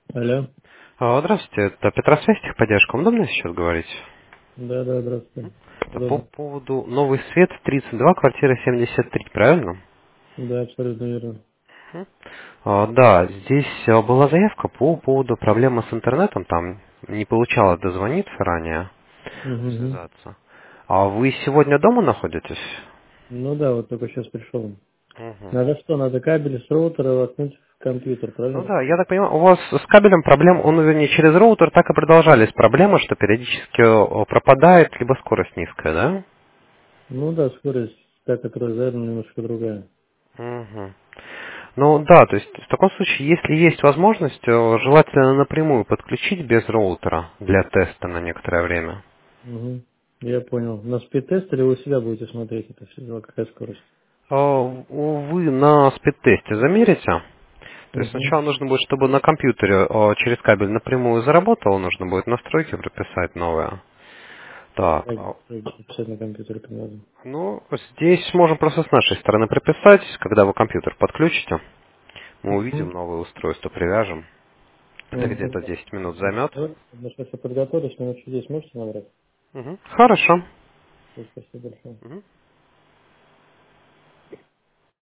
Алло. Здравствуйте, это Петросвязь, техподдержка. Удобно сейчас говорить? Да, да, здравствуйте. Это по Удобно. поводу Новый Свет, 32, квартира 73, правильно? Да, абсолютно верно. Да, здесь была заявка по поводу проблемы с интернетом, там не получалось дозвониться ранее, Угу. связаться. А вы сегодня дома находитесь? Ну да, вот только сейчас пришел. Мгм. Надо что? Надо кабель с роутера воткнуть в компьютер, Ну правильно? да, я так понимаю, у вас с кабелем проблем, он, вернее, через роутер так и продолжались проблемы, что периодически пропадает, либо скорость низкая, да? Ну да, скорость, та, которая заявлена, немножко другая. Мгм. Ну да, то есть в таком случае, если есть возможность, желательно напрямую подключить без роутера для теста на некоторое время. Угу. Я понял. На спид-тест или вы у себя будете смотреть это все дело, какая скорость? Вы на спид-тесте замерите. То есть Угу. сначала нужно будет, чтобы на компьютере через кабель напрямую заработало, нужно будет настройки прописать новые. Так, Как записать на компьютере это надо? ну здесь можем просто с нашей стороны прописать, когда вы компьютер подключите. Мы увидим Угу. новое устройство, привяжем. Это Угу. где-то 10 минут займет. Давайте, сейчас я подготовлюсь, минут через 10 можете набрать? Мгм. Хорошо. Спасибо большое. Мгм.